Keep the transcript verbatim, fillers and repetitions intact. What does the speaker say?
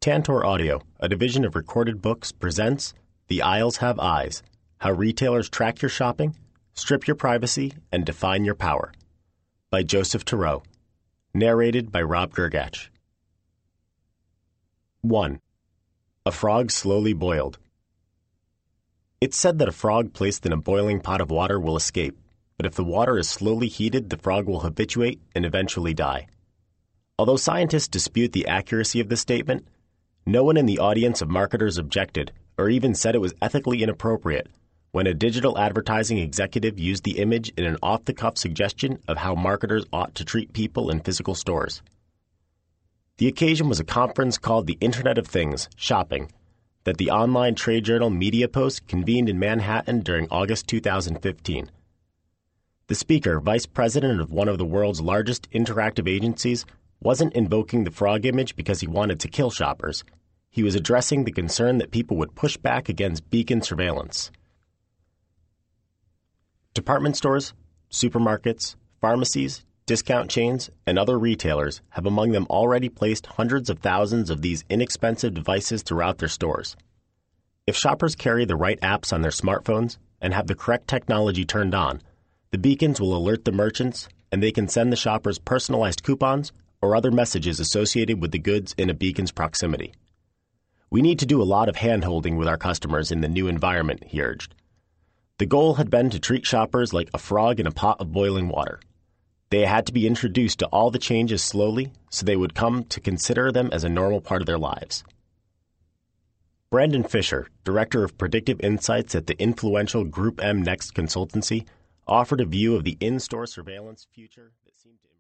Tantor Audio, a division of Recorded Books, presents The Aisles Have Eyes, How Retailers Track Your Shopping, Strip Your Privacy, and Define Your Power, by Joseph Turow. Narrated by Rob Gergach. one. A frog slowly boiled. It's said that a frog placed in a boiling pot of water will escape, but if the water is slowly heated, the frog will habituate and eventually die. Although scientists dispute the accuracy of this statement, no one in the audience of marketers objected or even said it was ethically inappropriate when a digital advertising executive used the image in an off-the-cuff suggestion of how marketers ought to treat people in physical stores. The occasion was a conference called the Internet of Things, Shopping, that the online trade journal MediaPost convened in Manhattan during August two thousand fifteen. The speaker, vice president of one of the world's largest interactive agencies, wasn't invoking the frog image because he wanted to kill shoppers. He was addressing the concern that people would push back against beacon surveillance. Department stores, supermarkets, pharmacies, discount chains, and other retailers have among them already placed hundreds of thousands of these inexpensive devices throughout their stores. If shoppers carry the right apps on their smartphones and have the correct technology turned on, the beacons will alert the merchants and they can send the shoppers personalized coupons or other messages associated with the goods in a beacon's proximity. We need to do a lot of hand-holding with our customers in the new environment, he urged. The goal had been to treat shoppers like a frog in a pot of boiling water. They had to be introduced to all the changes slowly so they would come to consider them as a normal part of their lives. Brandon Fisher, director of predictive insights at the influential Group M Next consultancy, offered a view of the in-store surveillance future that seemed to